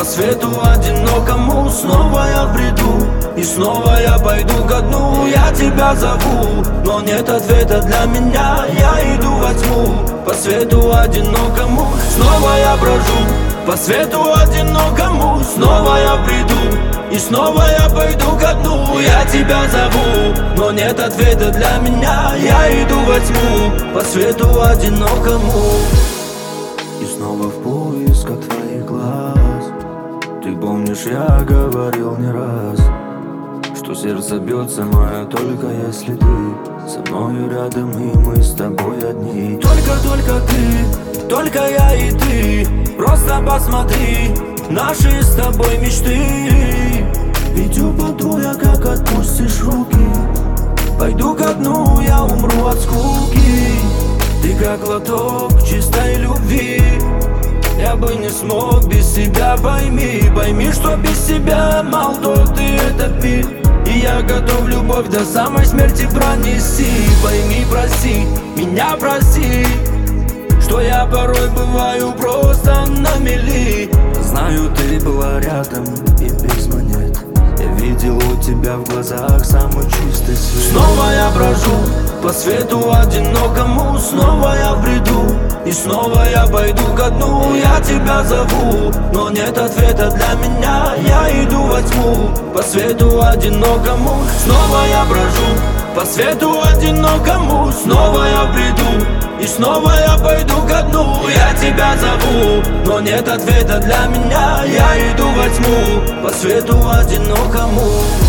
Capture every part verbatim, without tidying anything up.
по свету одинокому. Снова я в бреду, и снова я пойду ко дну. Я тебя зову, но нет ответа для меня. Я иду во тьму, по свету одинокому. Снова я брожу, по свету одинокому. Снова я в бреду, и снова я пойду ко дну. Я тебя зову, но нет ответа для меня. Я иду во тьму, по свету одинокому. И снова в поисках твоих глаз. Ты помнишь, я говорил не раз, что сердце бьется мое только если ты со мною рядом, и мы с тобой одни. Только-только ты, только я и ты. Просто посмотри, наши с тобой мечты. Ведь упаду я, как отпустишь руки. Пойду ко дну, я умру от скуки. Ты как глоток чистой любви. Я бы не смог без тебя, пойми. Пойми, что без тебя мал тот и этот мир. И я готов любовь до самой смерти пронести. Пойми, прости, меня прости, что я порой бываю просто на мели. Знаю, ты была рядом и без монет. Я видел у тебя в глазах самый чистый свет. Снова я брожу по свету одинокому. Снова я в бреду, и снова я пойду ко дну. Я тебя зову, но нет ответа для меня. Я иду во тьму, по свету одинокому. Снова я брожу по свету одинокому. Снова я в бреду, и снова я пойду ко дну. Я тебя зову, но нет ответа для меня. Я иду во тьму, по свету одинокому.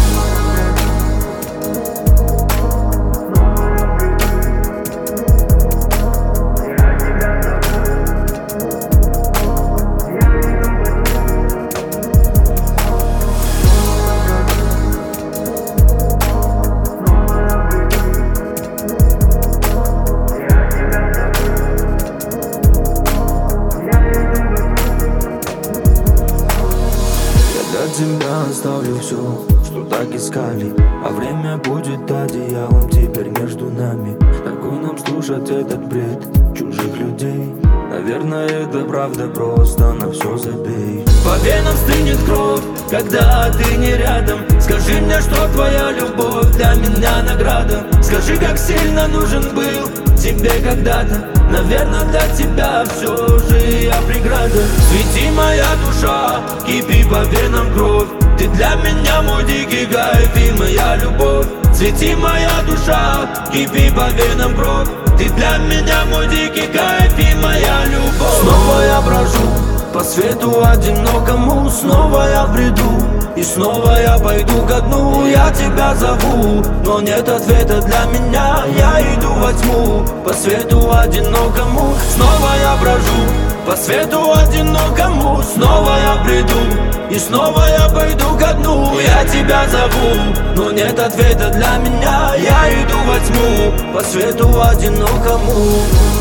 Тебя оставлю все, что так искали. А время будет одеялом теперь между нами. Какой нам слушать этот бред чужих людей? Наверное, это правда, просто на все забей. По венам стынет кровь, когда ты не рядом. Скажи мне, что твоя любовь для меня награда. Скажи, как сильно нужен был тебе когда-то. Наверное, для тебя все же я преграда. Свети, моя душа, кипи по венам кровь. Ты для меня мой дикий кайф и моя любовь. Свети, моя душа, кипи по венам кровь. Ты для меня мой дикий кайф и моя любовь. Снова я брожу по свету одинокому. Снова я в бреду, и снова я пойду ко дну. Я тебя зову, но нет ответа для меня. Я иду во тьму, по свету одинокому. Снова я брожу по свету одинокому. Снова я в бреду, и снова я пойду ко дну. Я тебя зову, но нет ответа для меня. Я иду во тьму, по свету одинокому.